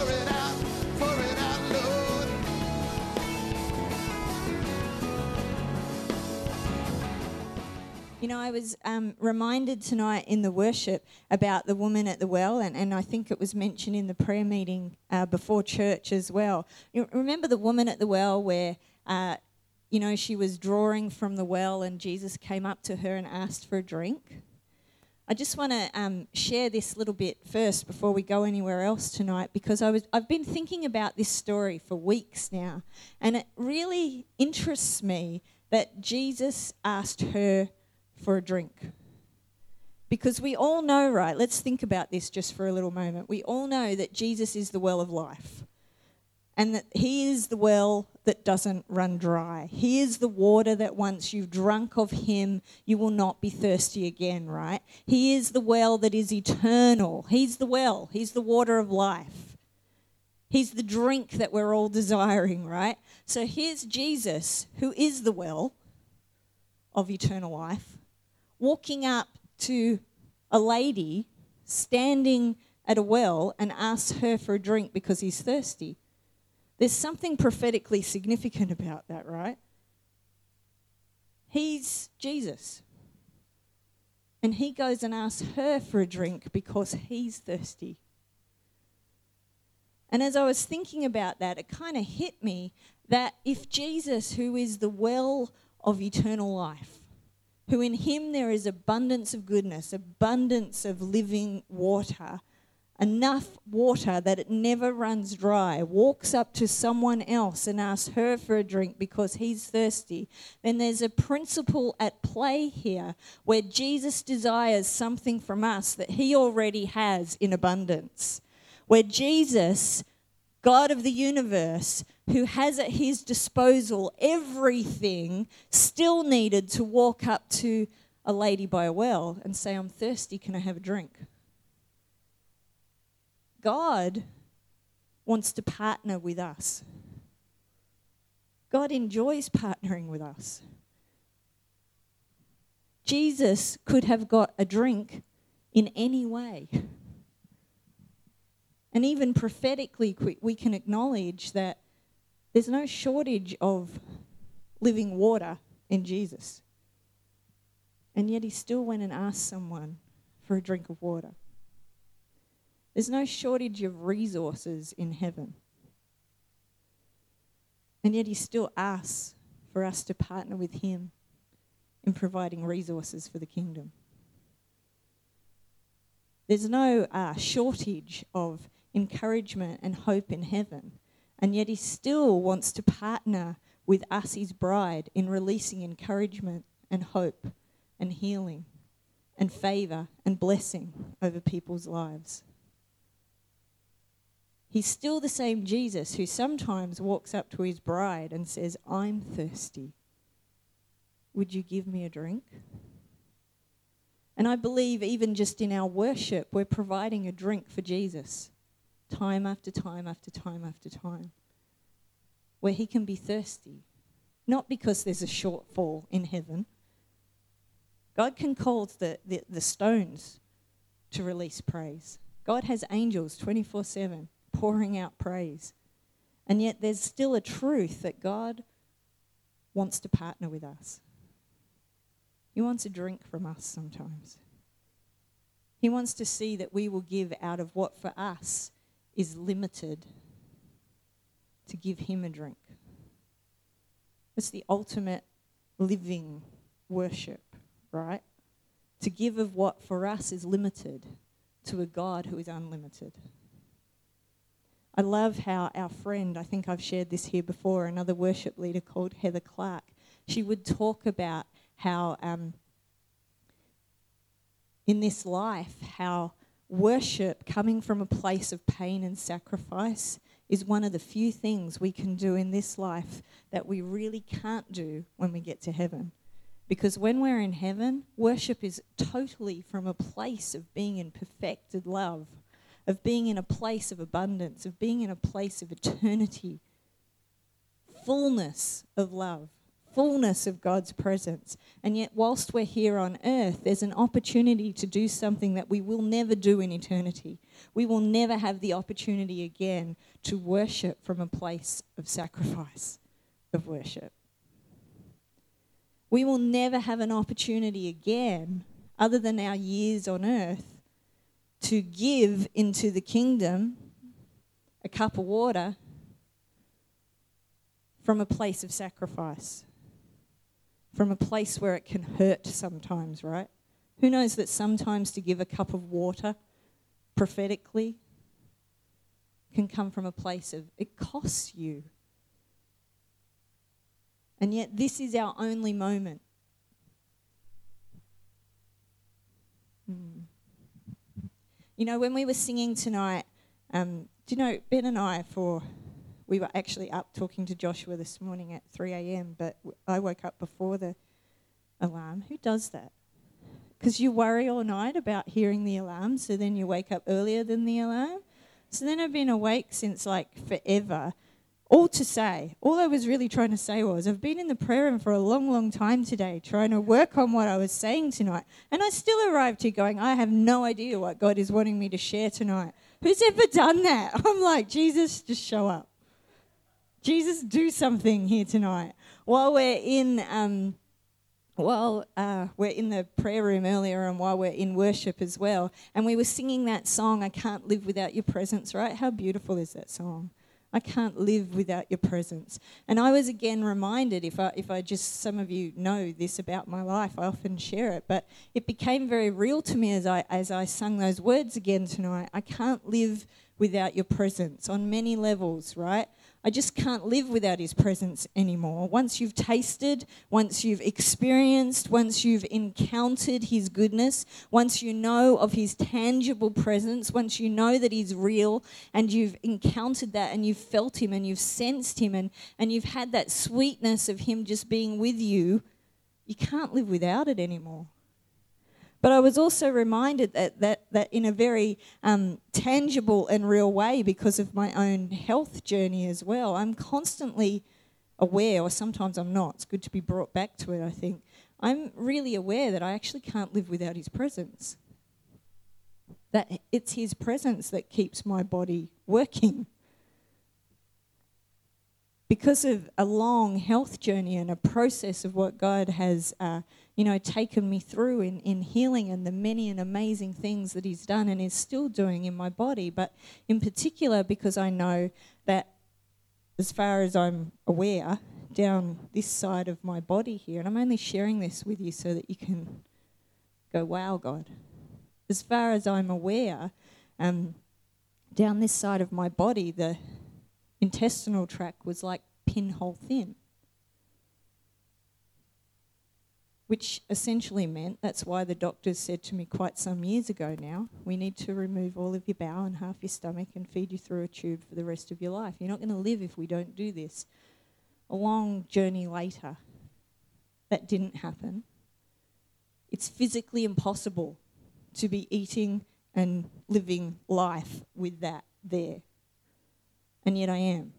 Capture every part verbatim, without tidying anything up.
pour it out, pour it out, Lord. You know, I was um, reminded tonight in the worship about the woman at the well, and, and I think it was mentioned in the prayer meeting uh, before church as well. You remember the woman at the well where, uh, you know, she was drawing from the well and Jesus came up to her and asked for a drink? I just want to um, share this little bit first before we go anywhere else tonight, because I was I've been thinking about this story for weeks now, and it really interests me that Jesus asked her for a drink. Because we all know, right, let's think about this just for a little moment. We all know that Jesus is the well of life, and that he is the well that doesn't run dry. He is the water that once you've drunk of him, you will not be thirsty again, right? He is the well that is eternal. He's the well. He's the water of life. He's the drink that we're all desiring, right? So here's Jesus, who is the well of eternal life, walking up to a lady standing at a well and asks her for a drink because he's thirsty. There's something prophetically significant about that, right? He's Jesus. And he goes and asks her for a drink because he's thirsty. And as I was thinking about that, it kind of hit me that if Jesus, who is the well of eternal life, who in him there is abundance of goodness, abundance of living water, enough water that it never runs dry, walks up to someone else and asks her for a drink because he's thirsty, then there's a principle at play here where Jesus desires something from us that he already has in abundance. Where Jesus, God of the universe, who has at his disposal everything, still needed to walk up to a lady by a well and say, I'm thirsty, can I have a drink? God wants to partner with us. God enjoys partnering with us. Jesus could have got a drink in any way. And even prophetically, we can acknowledge that there's no shortage of living water in Jesus. And yet he still went and asked someone for a drink of water. There's no shortage of resources in heaven. And yet he still asks for us to partner with him in providing resources for the kingdom. There's no uh, shortage of encouragement and hope in heaven. And yet he still wants to partner with us, his bride, in releasing encouragement and hope and healing and favor and blessing over people's lives. He's still the same Jesus who sometimes walks up to his bride and says, I'm thirsty. Would you give me a drink? And I believe even just in our worship, we're providing a drink for Jesus. Time after time after time after time, where he can be thirsty, not because there's a shortfall in heaven. God can cause the, the, the stones to release praise. God has angels twenty-four seven pouring out praise. And yet there's still a truth that God wants to partner with us. He wants a drink from us sometimes. He wants to see that we will give out of what for us is limited to give him a drink. It's the ultimate living worship, right? To give of what for us is limited to a God who is unlimited. I love how our friend, I think I've shared this here before, another worship leader called Heather Clark, she would talk about how um, in this life, how worship coming from a place of pain and sacrifice is one of the few things we can do in this life that we really can't do when we get to heaven. Because when we're in heaven, worship is totally from a place of being in perfected love, of being in a place of abundance, of being in a place of eternity, fullness of love, fullness of God's presence. And yet, whilst we're here on earth, there's an opportunity to do something that we will never do in eternity. We will never have the opportunity again to worship from a place of sacrifice, of worship. We will never have an opportunity again, other than our years on earth, to give into the kingdom a cup of water from a place of sacrifice, from a place where it can hurt sometimes, right? Who knows that sometimes to give a cup of water prophetically can come from a place of it costs you. And yet this is our only moment. Hmm. You know, when we were singing tonight, um, do you know, Ben and I, for we were actually up talking to Joshua this morning at three a.m., but I woke up before the alarm. Who does that? Because you worry all night about hearing the alarm, so then you wake up earlier than the alarm. So then I've been awake since like forever. All to say, all I was really trying to say was, I've been in the prayer room for a long, long time today, trying to work on what I was saying tonight. And I still arrived here going, I have no idea what God is wanting me to share tonight. Who's ever done that? I'm like, Jesus, just show up. Jesus, do something here tonight. While we're in, um, while uh, we're in the prayer room earlier, and while we're in worship as well, and we were singing that song, I Can't Live Without Your Presence, right? How beautiful is that song? I can't live without your presence. And I was again reminded, if I if I just, some of you know this about my life, I often share it, but it became very real to me as I as I sung those words again tonight. I can't live without your presence on many levels, right? I just can't live without his presence anymore. Once you've tasted, once you've experienced, once you've encountered his goodness, once you know of his tangible presence, once you know that he's real and you've encountered that and you've felt him and you've sensed him and, and you've had that sweetness of him just being with you, you can't live without it anymore. But I was also reminded that that, that in a very um, tangible and real way, because of my own health journey as well, I'm constantly aware, or sometimes I'm not. It's good to be brought back to it, I think. I'm really aware that I actually can't live without his presence. That it's his presence that keeps my body working. Because of a long health journey and a process of what God has uh, you know, taken me through in, in healing and the many and amazing things that he's done and is still doing in my body. But in particular, because I know that as far as I'm aware, down this side of my body here, and I'm only sharing this with you so that you can go, wow, God. As far as I'm aware, um, down this side of my body, the intestinal tract was like pinhole thin. Which essentially meant, that's why the doctors said to me quite some years ago now, we need to remove all of your bowel and half your stomach and feed you through a tube for the rest of your life. You're not going to live if we don't do this. A long journey later, that didn't happen. It's physically impossible to be eating and living life with that there. And yet I am.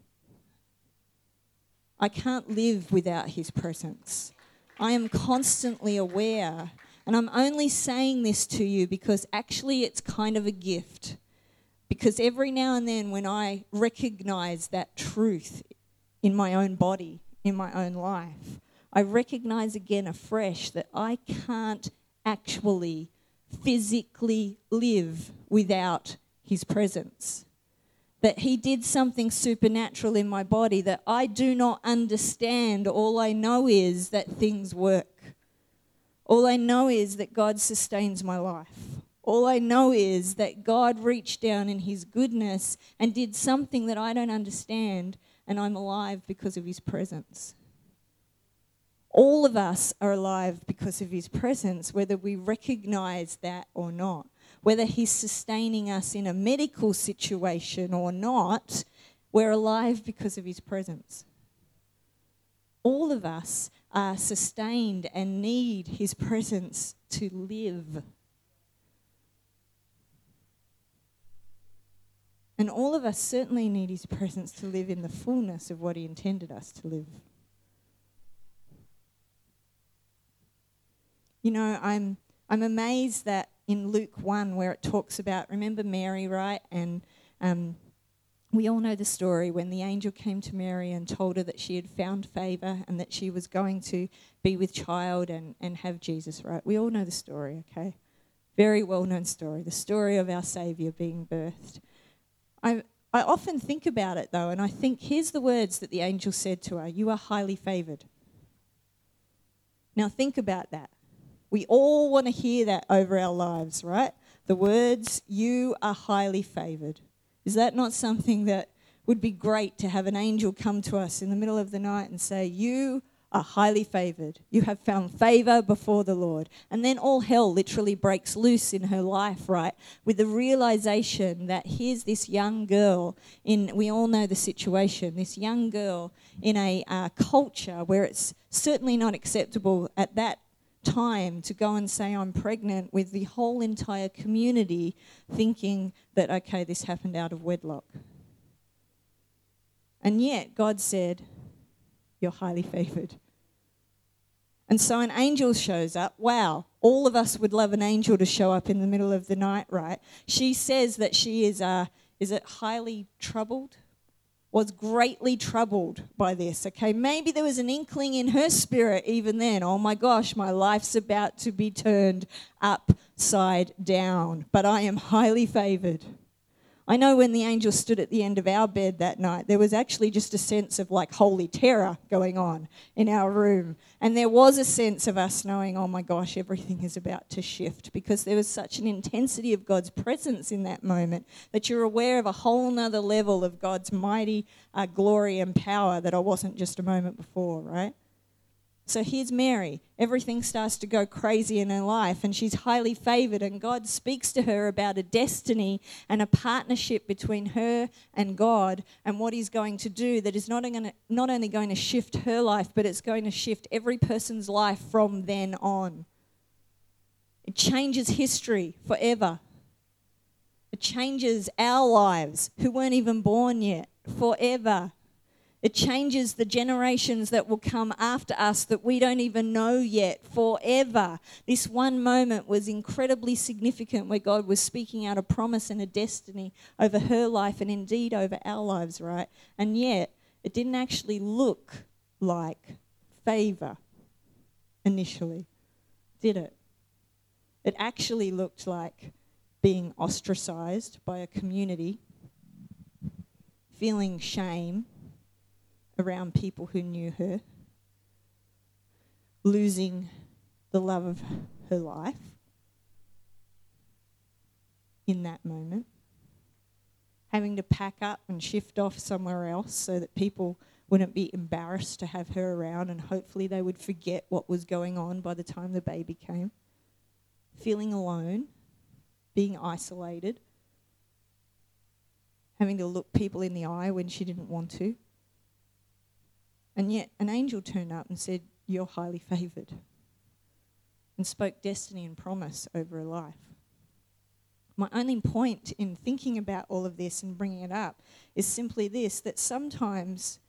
I can't live without his presence. I am constantly aware, and I'm only saying this to you because actually it's kind of a gift. Because every now and then when I recognize that truth in my own body, in my own life, I recognize again afresh that I can't actually physically live without his presence. That he did something supernatural in my body that I do not understand. All I know is that things work. All I know is that God sustains my life. All I know is that God reached down in his goodness and did something that I don't understand, and I'm alive because of his presence. All of us are alive because of his presence, whether we recognize that or not. Whether he's sustaining us in a medical situation or not, we're alive because of his presence. All of us are sustained and need his presence to live. And all of us certainly need his presence to live in the fullness of what he intended us to live. You know, I'm I'm amazed that in Luke one where it talks about, remember Mary, right? And um, we all know the story when the angel came to Mary and told her that she had found favour and that she was going to be with child and, and have Jesus, right? We all know the story, okay? Very well-known story, the story of our Saviour being birthed. I I often think about it, though, and I think, here's the words that the angel said to her, "You are highly favoured." Now think about that. We all want to hear that over our lives, right? The words, "You are highly favoured." Is that not something that would be great to have an angel come to us in the middle of the night and say, "You are highly favoured. You have found favour before the Lord." And then all hell literally breaks loose in her life, right? With the realisation that here's this young girl in, we all know the situation, this young girl in a uh, culture where it's certainly not acceptable at that time to go and say I'm pregnant, with the whole entire community thinking that, okay, this happened out of wedlock. And yet God said, "You're highly favoured." And so an angel shows up. Wow, all of us would love an angel to show up in the middle of the night, right? She says that she is, uh, is it highly troubled? Was greatly troubled by this, okay? Maybe there was an inkling in her spirit even then, oh my gosh, my life's about to be turned upside down, but I am highly favoured. I know when the angel stood at the end of our bed that night, there was actually just a sense of like holy terror going on in our room. And there was a sense of us knowing, oh my gosh, everything is about to shift, because there was such an intensity of God's presence in that moment that you're aware of a whole nother level of God's mighty uh, glory and power that I wasn't just a moment before, right? So here's Mary. Everything starts to go crazy in her life, and she's highly favoured, and God speaks to her about a destiny and a partnership between her and God, and what he's going to do that is not, gonna, not only going to shift her life, but it's going to shift every person's life from then on. It changes history forever. It changes our lives, who weren't even born yet, forever. It changes the generations that will come after us that we don't even know yet, forever. This one moment was incredibly significant, where God was speaking out a promise and a destiny over her life and indeed over our lives, right? And yet, it didn't actually look like favour initially, did it? It actually looked like being ostracised by a community, feeling shame around people who knew her, losing the love of her life in that moment, having to pack up and shift off somewhere else so that people wouldn't be embarrassed to have her around, and hopefully they would forget what was going on by the time the baby came, feeling alone, being isolated, having to look people in the eye when she didn't want to. And yet an angel turned up and said, "You're highly favoured," and spoke destiny and promise over her life. My only point in thinking about all of this and bringing it up is simply this, that sometimes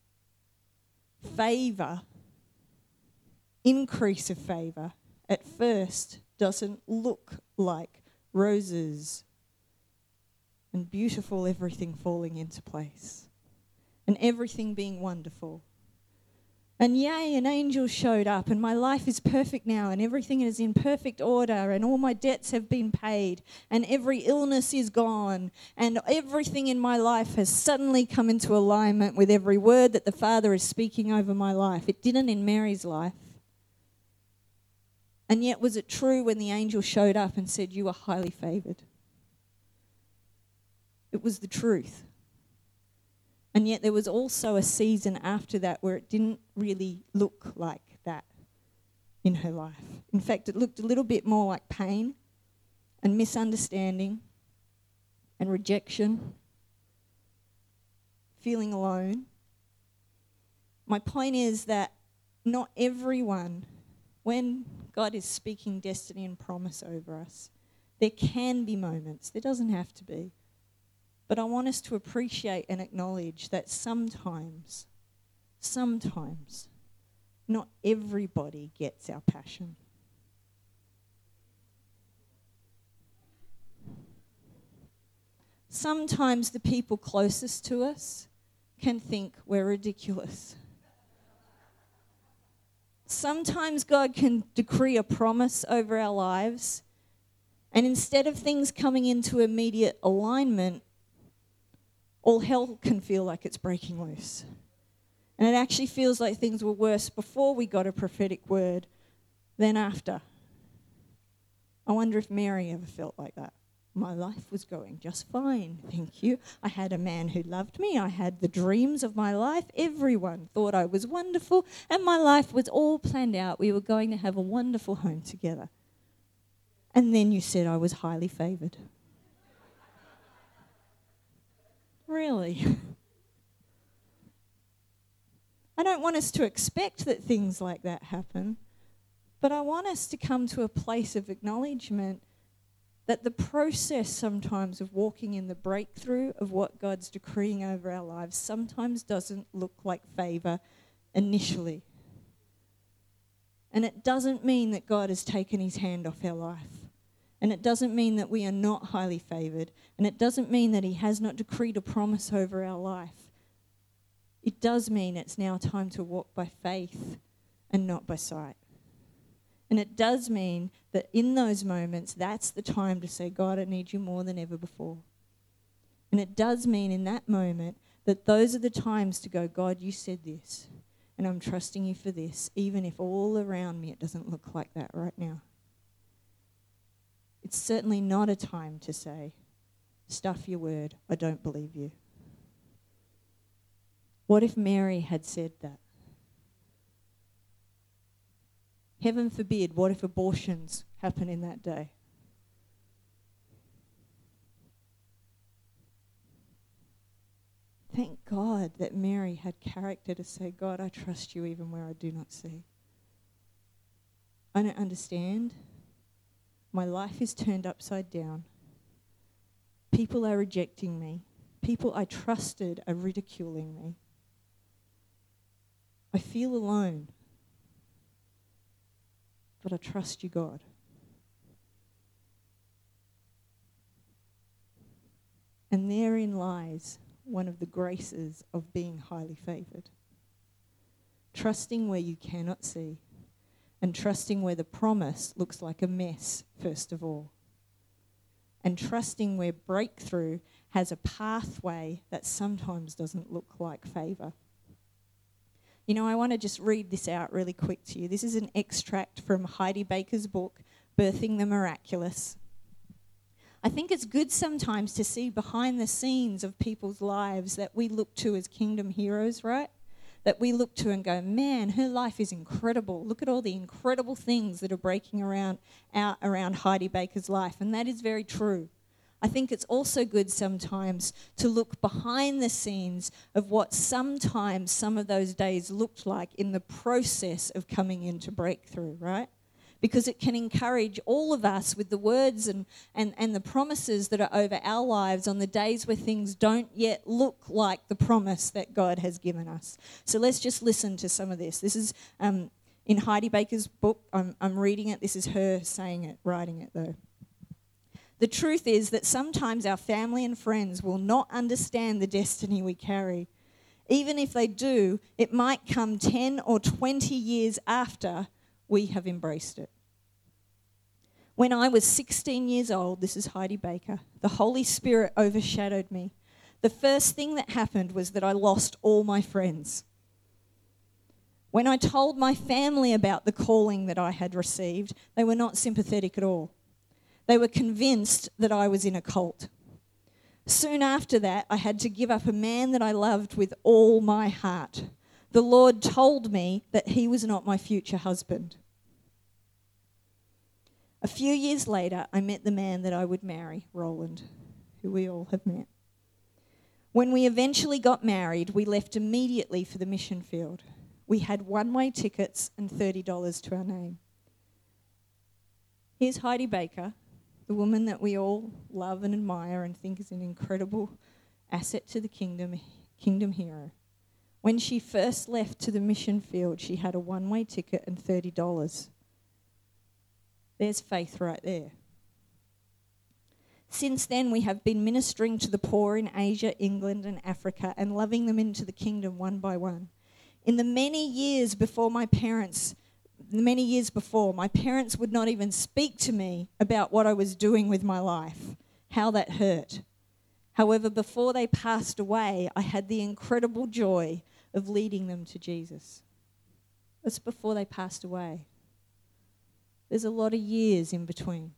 favour, increase of favour, at first doesn't look like roses and beautiful everything falling into place and everything being wonderful. And yay, an angel showed up, and my life is perfect now, and everything is in perfect order, and all my debts have been paid, and every illness is gone, and everything in my life has suddenly come into alignment with every word that the Father is speaking over my life. It didn't in Mary's life. And yet, was it true when the angel showed up and said, "You are highly favoured"? It was the truth. And yet there was also a season after that where it didn't really look like that in her life. In fact, it looked a little bit more like pain and misunderstanding and rejection, feeling alone. My point is that not everyone, when God is speaking destiny and promise over us, there can be moments, there doesn't have to be, but I want us to appreciate and acknowledge that sometimes, sometimes, not everybody gets our passion. sometimes the people closest to us can think we're ridiculous. Sometimes God can decree a promise over our lives, and instead of things coming into immediate alignment, all hell can feel like it's breaking loose. And it actually feels like things were worse before we got a prophetic word than after. I wonder if Mary ever felt like that. My life was going just fine, thank you. I had a man who loved me. I had the dreams of my life. Everyone thought I was wonderful, and my life was all planned out. We were going to have a wonderful home together. And then you said I was highly favoured. Really? I don't want us to expect that things like that happen, but I want us to come to a place of acknowledgement that the process sometimes of walking in the breakthrough of what God's decreeing over our lives sometimes doesn't look like favour initially. And it doesn't mean that God has taken his hand off our life. And it doesn't mean that we are not highly favoured. And it doesn't mean that he has not decreed a promise over our life. It does mean it's now time to walk by faith and not by sight. And it does mean that in those moments, that's the time to say, God, I need you more than ever before. And it does mean in that moment that those are the times to go, God, you said this, and I'm trusting you for this, even if all around me it doesn't look like that right now. It's certainly not a time to say, stuff your word, I don't believe you. What if Mary had said that? Heaven forbid, what if abortions happen in that day? Thank God that Mary had character to say, God, I trust you even where I do not see. I don't understand. My life is turned upside down. People are rejecting me. People I trusted are ridiculing me. I feel alone. But I trust you, God. And therein lies one of the graces of being highly favoured. Trusting where you cannot see, and trusting where the promise looks like a mess, first of all. And trusting where breakthrough has a pathway that sometimes doesn't look like favour. You know, I want to just read this out really quick to you. This is an extract from Heidi Baker's book, Birthing the Miraculous. I think it's good sometimes to see behind the scenes of people's lives that we look to as kingdom heroes, right? That we look to and go, man, her life is incredible. Look at all the incredible things that are breaking around out around Heidi Baker's life. And that is very true. I think it's also good sometimes to look behind the scenes of what sometimes some of those days looked like in the process of coming into breakthrough, right? Because it can encourage all of us with the words and, and, and the promises that are over our lives on the days where things don't yet look like the promise that God has given us. So let's just listen to some of this. This is um, in Heidi Baker's book. I'm, I'm reading it. This is her saying it, writing it though. The truth is that sometimes our family and friends will not understand the destiny we carry. Even if they do, it might come ten or twenty years after we have embraced it. When I was sixteen years old, this is Heidi Baker, the Holy Spirit overshadowed me. The first thing that happened was that I lost all my friends. When I told my family about the calling that I had received, they were not sympathetic at all. They were convinced that I was in a cult. Soon after that, I had to give up a man that I loved with all my heart. The Lord told me that he was not my future husband. A few years later, I met the man that I would marry, Roland, who we all have met. When we eventually got married, we left immediately for the mission field. We had one-way tickets and thirty dollars to our name. Here's Heidi Baker, the woman that we all love and admire and think is an incredible asset to the kingdom, kingdom hero. When she first left to the mission field, she had a one-way ticket and thirty dollars. There's faith right there. Since then, we have been ministering to the poor in Asia, England, and Africa and loving them into the kingdom one by one. In the many years before my parents, many years before, my parents would not even speak to me about what I was doing with my life, how that hurt. However, before they passed away, I had the incredible joy of leading them to Jesus. That's before they passed away. There's a lot of years in between.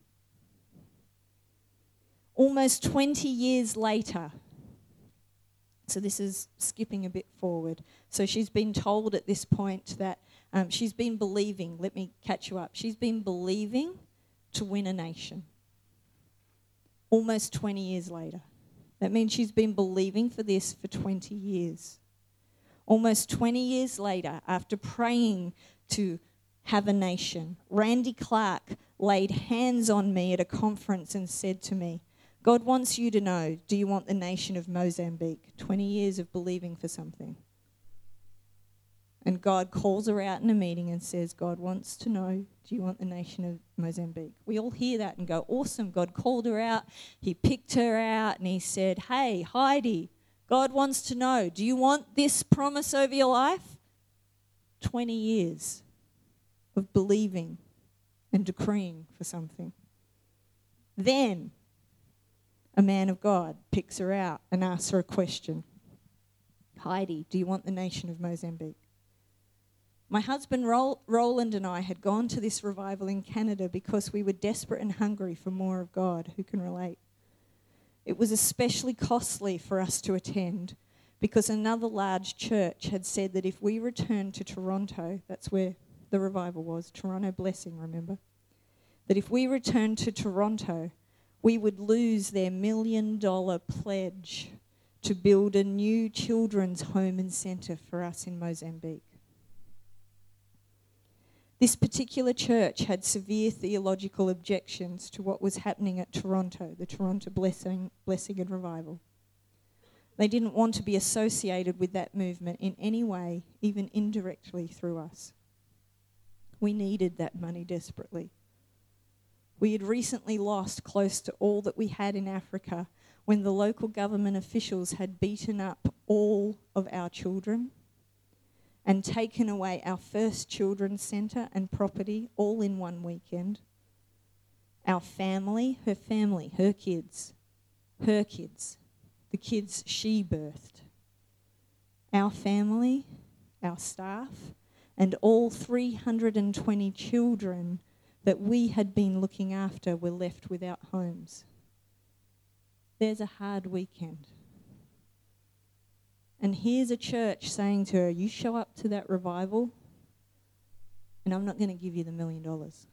Almost twenty years later, so this is skipping a bit forward. So she's been told at this point that um, she's been believing, let me catch you up, she's been believing to win a nation. Almost twenty years later. That means she's been believing for this for twenty years. Almost twenty years later, after praying to have a nation, Randy Clark laid hands on me at a conference and said to me, God wants you to know, do you want the nation of Mozambique? twenty years of believing for something. And God calls her out in a meeting and says, God wants to know, do you want the nation of Mozambique? We all hear that and go, awesome. God called her out. He picked her out and he said, hey, Heidi, God wants to know, do you want this promise over your life? twenty years of believing and decreeing for something. Then a man of God picks her out and asks her a question. Heidi, do you want the nation of Mozambique? My husband Roland and I had gone to this revival in Canada because we were desperate and hungry for more of God. Who can relate? It was especially costly for us to attend because another large church had said that if we returned to Toronto, that's where the revival was, Toronto Blessing, remember? That if we returned to Toronto, we would lose their million dollar pledge to build a new children's home and centre for us in Mozambique. This particular church had severe theological objections to what was happening at Toronto, the Toronto Blessing, Blessing and Revival. They didn't want to be associated with that movement in any way, even indirectly through us. We needed that money desperately. We had recently lost close to all that we had in Africa when the local government officials had beaten up all of our children and taken away our first children's centre and property all in one weekend. Our family, her family, her kids, her kids, the kids she birthed. Our family, our staff, and all three hundred twenty children that we had been looking after were left without homes. There's a hard weekend. And here's a church saying to her, you show up to that revival and I'm not going to give you the million dollars.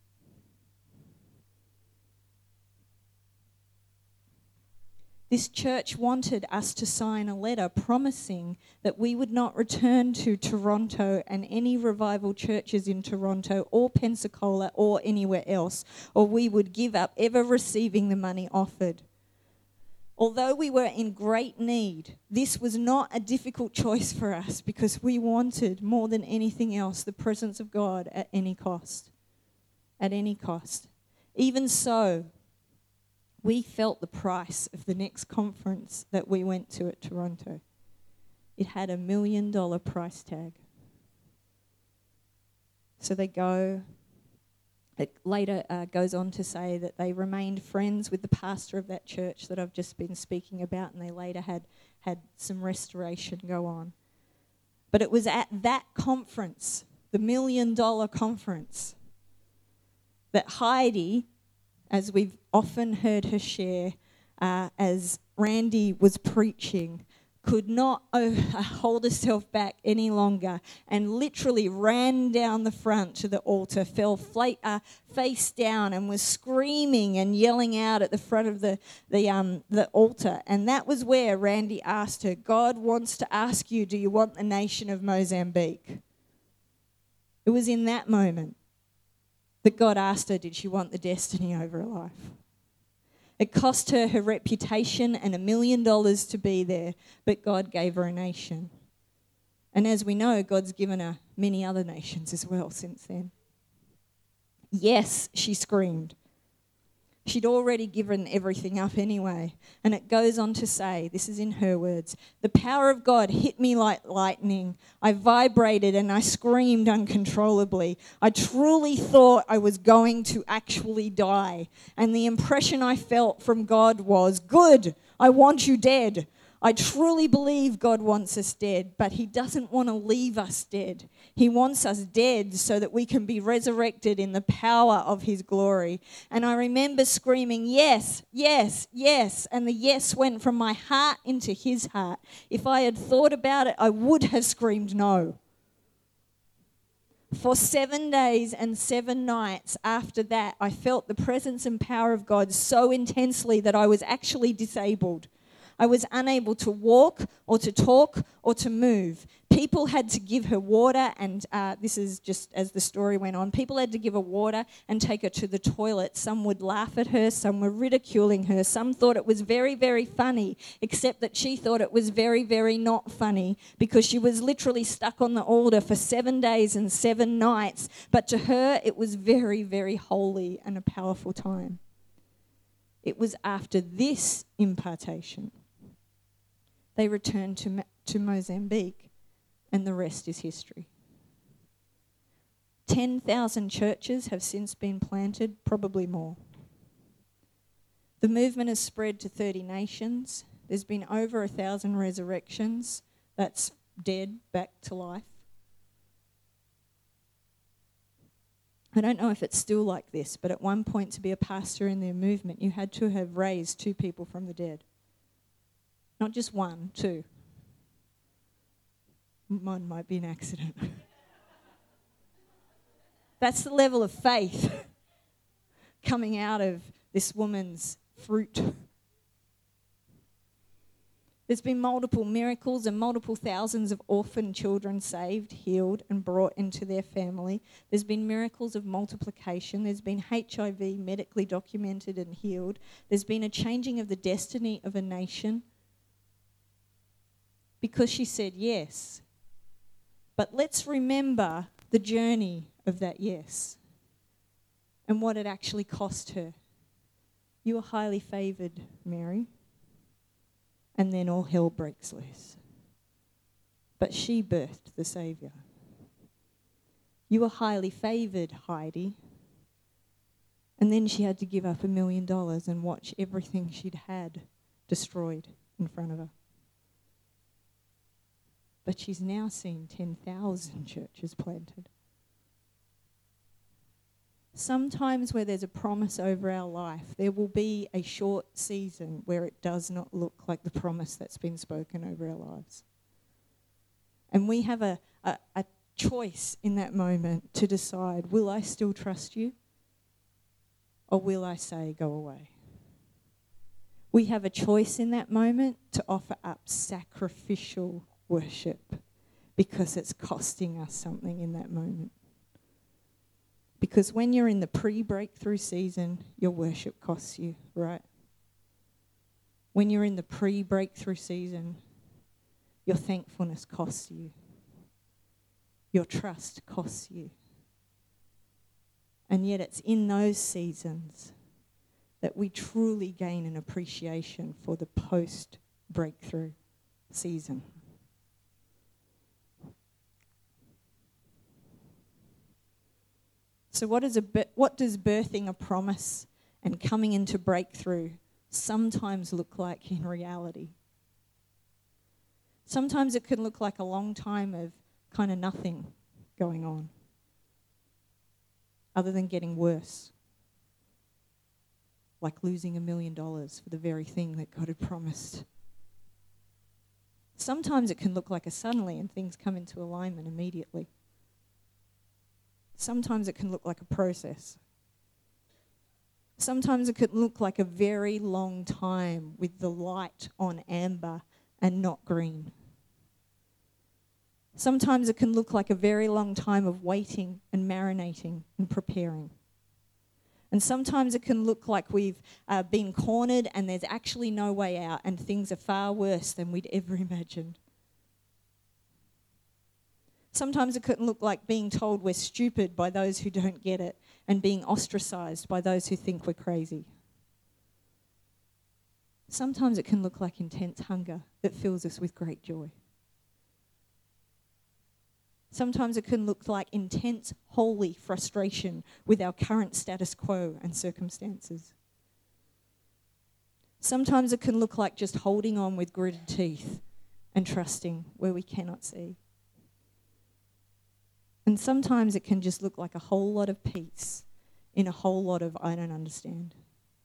This church wanted us to sign a letter promising that we would not return to Toronto and any revival churches in Toronto or Pensacola or anywhere else, or we would give up ever receiving the money offered. Although we were in great need, this was not a difficult choice for us because we wanted more than anything else the presence of God at any cost. At any cost. Even so, we felt the price of the next conference that we went to at Toronto. It had a million dollar price tag. So they go. It later uh, goes on to say that they remained friends with the pastor of that church that I've just been speaking about, and they later had, had some restoration go on. But it was at that conference, the million dollar conference, that Heidi, as we've often heard her share, uh, as Randy was preaching, could not uh, hold herself back any longer and literally ran down the front to the altar, fell fla- uh, face down and was screaming and yelling out at the front of the, the, um, the altar. And that was where Randy asked her, God wants to ask you, do you want the nation of Mozambique? It was in that moment that God asked her, did she want the destiny over her life? It cost her her reputation and a million dollars to be there, but God gave her a nation. And as we know, God's given her many other nations as well since then. Yes, she screamed. She'd already given everything up anyway. And it goes on to say, this is in her words, "The power of God hit me like lightning. I vibrated and I screamed uncontrollably. I truly thought I was going to actually die. And the impression I felt from God was, good, I want you dead. I truly believe God wants us dead, but he doesn't want to leave us dead. He wants us dead so that we can be resurrected in the power of his glory." And I remember screaming, yes, yes, yes. And the yes went from my heart into his heart. If I had thought about it, I would have screamed no. For seven days and seven nights after that, I felt the presence and power of God so intensely that I was actually disabled. I was unable to walk or to talk or to move. People had to give her water, and uh, this is just as the story went on. People had to give her water and take her to the toilet. Some would laugh at her, some were ridiculing her. Some thought it was very, very funny, except that she thought it was very, very not funny because she was literally stuck on the altar for seven days and seven nights. But to her, it was very, very holy and a powerful time. It was after this impartation they returned to, to Mozambique, and the rest is history. ten thousand churches have since been planted, probably more. The movement has spread to thirty nations. There's been over a thousand resurrections. That's dead back to life. I don't know if it's still like this, but at one point to be a pastor in their movement, you had to have raised two people from the dead. Not just one, two. One might be an accident. That's the level of faith coming out of this woman's fruit. There's been multiple miracles and multiple thousands of orphan children saved, healed, and brought into their family. There's been miracles of multiplication. There's been H I V medically documented and healed. There's been a changing of the destiny of a nation because she said yes. But let's remember the journey of that yes and what it actually cost her. You are highly favoured, Mary. And then all hell breaks loose. But she birthed the Saviour. You were highly favoured, Heidi. And then she had to give up a million dollars and watch everything she'd had destroyed in front of her. But she's now seen ten thousand churches planted. Sometimes where there's a promise over our life, there will be a short season where it does not look like the promise that's been spoken over our lives. And we have a, a, a choice in that moment to decide, will I still trust you? Or will I say, go away? We have a choice in that moment to offer up sacrificial worship because it's costing us something in that moment. Because when you're in the pre-breakthrough season, your worship costs you, right? When you're in the pre-breakthrough season, your thankfulness costs you. Your trust costs you. And yet it's in those seasons that we truly gain an appreciation for the post-breakthrough season. So what, is a, what does birthing a promise and coming into breakthrough sometimes look like in reality? Sometimes it can look like a long time of kind of nothing going on, other than getting worse, like losing a million dollars for the very thing that God had promised. Sometimes it can look like a suddenly and things come into alignment immediately. Sometimes it can look like a process. Sometimes it could look like a very long time with the light on amber and not green. Sometimes it can look like a very long time of waiting and marinating and preparing. And sometimes it can look like we've uh, been cornered and there's actually no way out and things are far worse than we'd ever imagined. Sometimes it can look like being told we're stupid by those who don't get it and being ostracised by those who think we're crazy. sometimes it can look like intense hunger that fills us with great joy. Sometimes it can look like intense, holy frustration with our current status quo and circumstances. Sometimes it can look like just holding on with gritted teeth and trusting where we cannot see. And sometimes it can just look like a whole lot of peace in a whole lot of I don't understand.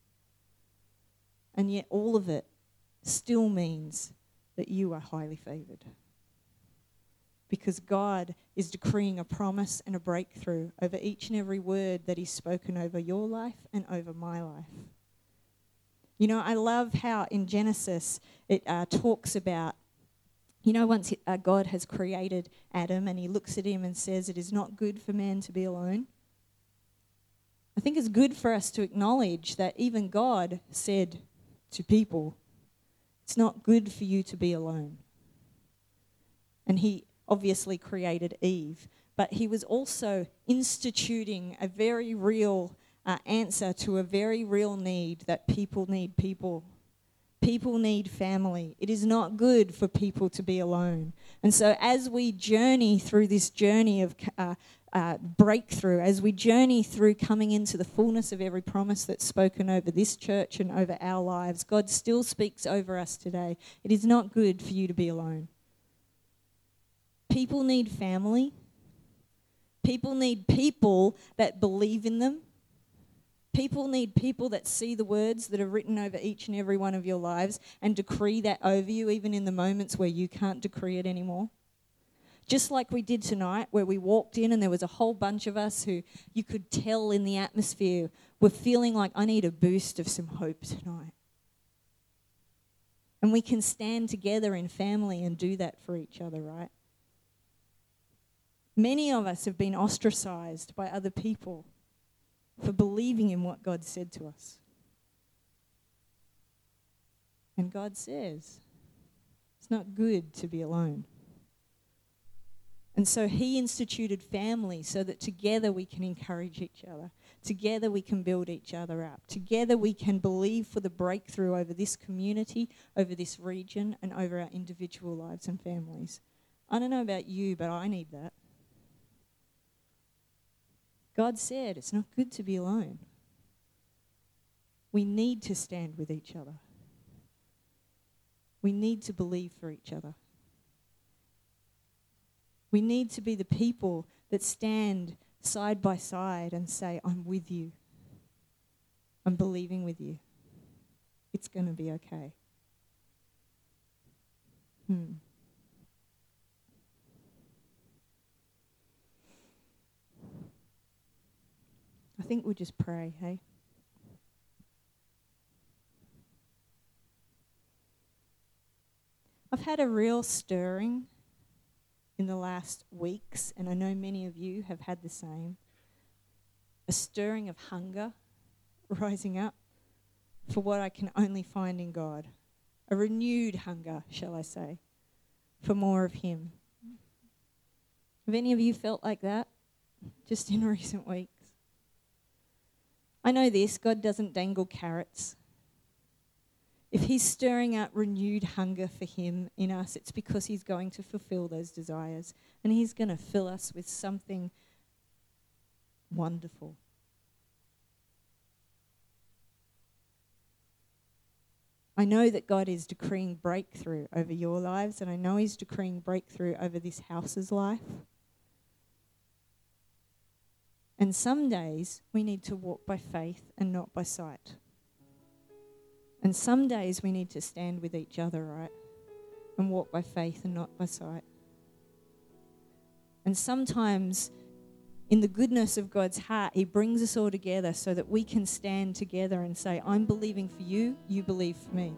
And yet all of it still means that you are highly favoured. Because God is decreeing a promise and a breakthrough over each and every word that He's spoken over your life and over my life. You know, I love how in Genesis it uh, talks about, you know, once uh, God has created Adam and He looks at him and says, it is not good for man to be alone. I think it's good for us to acknowledge that even God said to people, it's not good for you to be alone. And He obviously created Eve, but He was also instituting a very real uh, answer to a very real need that people need people. People need family. It is not good for people to be alone. And so as we journey through this journey of uh, uh, breakthrough, as we journey through coming into the fullness of every promise that's spoken over this church and over our lives, God still speaks over us today. It is not good for you to be alone. People need family. People need people that believe in them. People need people that see the words that are written over each and every one of your lives and decree that over you, even in the moments where you can't decree it anymore. Just like we did tonight, where we walked in and there was a whole bunch of us who you could tell in the atmosphere were feeling like, I need a boost of some hope tonight. And we can stand together in family and do that for each other, right? Many of us have been ostracized by other people for believing in what God said to us. And God says, it's not good to be alone. And so He instituted family so that together we can encourage each other. Together we can build each other up. Together we can believe for the breakthrough over this community, over this region, and over our individual lives and families. I don't know about you, but I need that. God said it's not good to be alone. We need to stand with each other. We need to believe for each other. We need to be the people that stand side by side and say, I'm with you. I'm believing with you. It's going to be okay. Hmm. I think we'll just pray, hey? I've had a real stirring in the last weeks, and I know many of you have had the same. A stirring of hunger rising up for what I can only find in God. A renewed hunger, shall I say, for more of Him. Have any of you felt like that just in recent weeks? I know this, God doesn't dangle carrots. If He's stirring up renewed hunger for Him in us, it's because He's going to fulfill those desires. And He's going to fill us with something wonderful. I know that God is decreeing breakthrough over your lives, and I know He's decreeing breakthrough over this house's life. And some days we need to walk by faith and not by sight. And some days we need to stand with each other, right? And walk by faith and not by sight. And sometimes in the goodness of God's heart, He brings us all together so that we can stand together and say, I'm believing for you, you believe for me.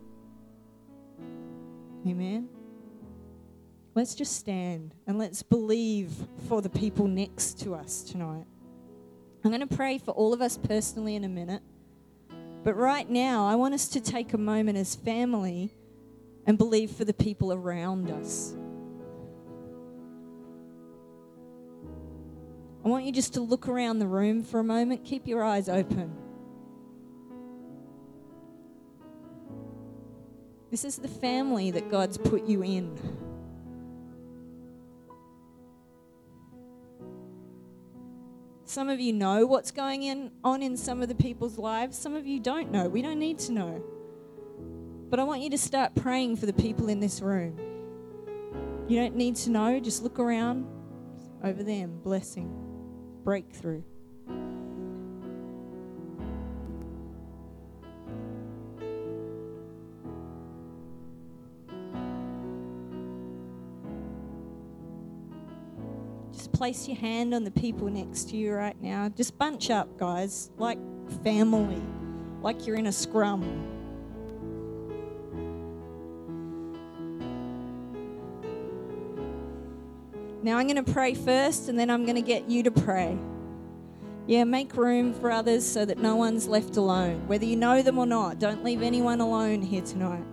Amen? Let's just stand and let's believe for the people next to us tonight. I'm going to pray for all of us personally in a minute. But right now, I want us to take a moment as family and believe for the people around us. I want you just to look around the room for a moment. Keep your eyes open. This is the family that God's put you in. Some of you know what's going in, on in some of the people's lives. Some of you don't know. We don't need to know. But I want you to start praying for the people in this room. You don't need to know. Just look around over them. Blessing. Breakthrough. Just place your hand on the people next to you right now. Just bunch up, guys, like family, like you're in a scrum. Now I'm going to pray first, and then I'm going to get you to pray. Yeah, make room for others so that no one's left alone. Whether you know them or not, don't leave anyone alone here tonight.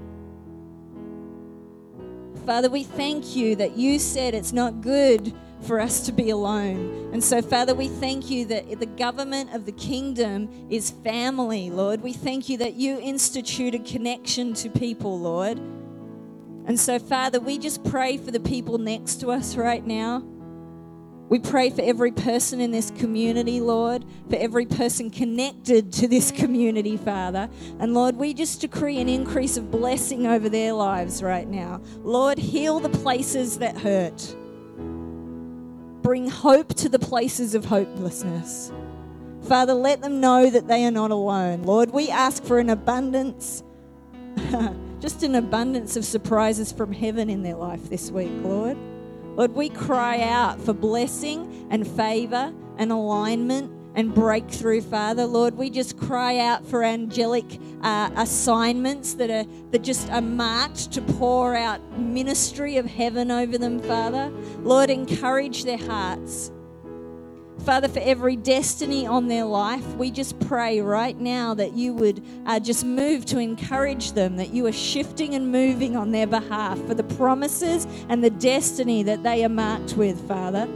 Father, we thank you that you said it's not good for us to be alone. And so, Father, we thank you that the government of the kingdom is family, Lord. We thank you that you instituted connection to people, Lord. And so, Father, we just pray for the people next to us right now. We pray for every person in this community, Lord, for every person connected to this community, Father. And, Lord, we just decree an increase of blessing over their lives right now. Lord, heal the places that hurt. Bring hope to the places of hopelessness. Father, let them know that they are not alone. Lord, we ask for an abundance just an abundance of surprises from heaven in their life this week, Lord. Lord, we cry out for blessing and favor and alignment and breakthrough, Father. Lord, we just cry out for angelic uh, assignments that are that just are marked to pour out ministry of heaven over them, Father. Lord, encourage their hearts. Father, for every destiny on their life, we just pray right now that you would uh, just move to encourage them, that you are shifting and moving on their behalf for the promises and the destiny that they are marked with, Father.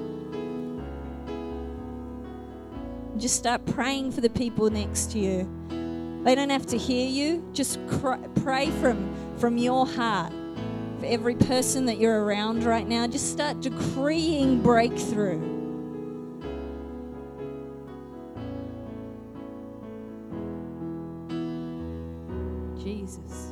Just start praying for the people next to you. They don't have to hear you. Just cry, pray from, from your heart. For every person that you're around right now, just start decreeing breakthrough. Jesus.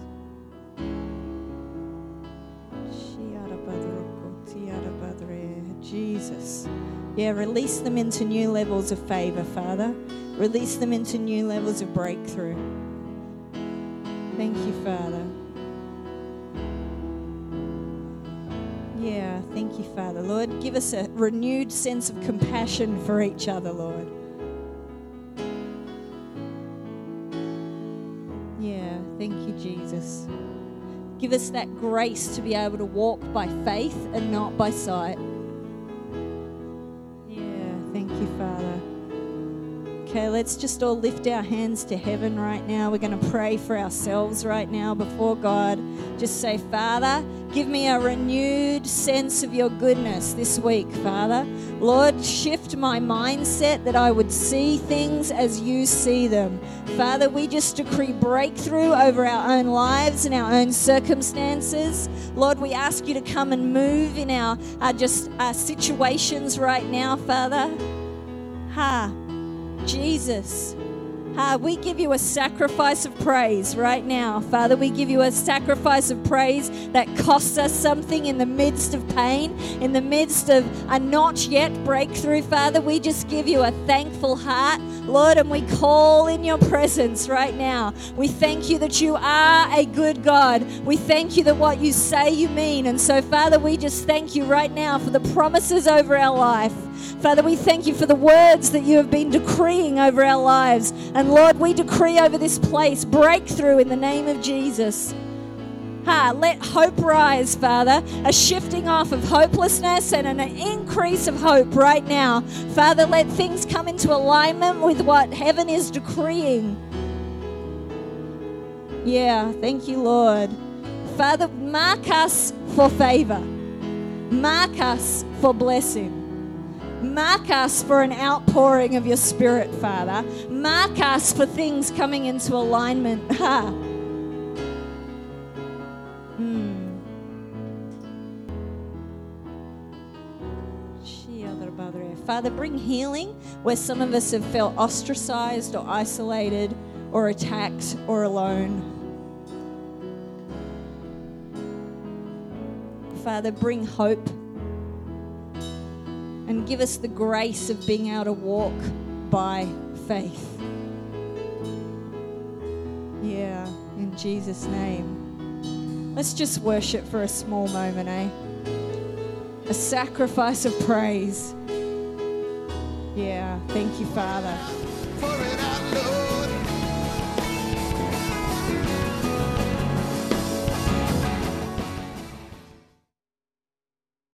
Jesus. Yeah, release them into new levels of favor, Father. Release them into new levels of breakthrough. Thank you, Father. Yeah, thank you, Father. Lord, give us a renewed sense of compassion for each other, Lord. Yeah, thank you, Jesus. Give us that grace to be able to walk by faith and not by sight. Yeah, thank you, Father. Okay, let's just all lift our hands to heaven right now. We're going to pray for ourselves right now before God. Just say, Father, give me a renewed sense of your goodness this week, Father. Lord, shift my mindset that I would see things as you see them. Father, we just decree breakthrough over our own lives and our own circumstances. Lord, we ask you to come and move in our uh, just uh, situations right now, Father. Ha. Jesus, uh, we give you a sacrifice of praise right now. Father, we give you a sacrifice of praise that costs us something in the midst of pain, in the midst of a not yet breakthrough. Father, we just give you a thankful heart, Lord, and we call in your presence right now. We thank you that you are a good God. We thank you that what you say you mean. And so, Father, we just thank you right now for the promises over our life. Father, we thank you for the words that you have been decreeing over our lives. And Lord, we decree over this place breakthrough in the name of Jesus. Ha, let hope rise, Father, a shifting off of hopelessness and an increase of hope right now. Father, let things come into alignment with what heaven is decreeing. Yeah, thank you, Lord. Father, mark us for favor. Mark us for blessing. Mark us for an outpouring of your Spirit, Father. Mark us for things coming into alignment. Ha. Father, bring healing where some of us have felt ostracized or isolated or attacked or alone. Father, bring hope and give us the grace of being able to walk by faith. Yeah, in Jesus' name. Let's just worship for a small moment, eh? A sacrifice of praise. Yeah, thank you, Father. For it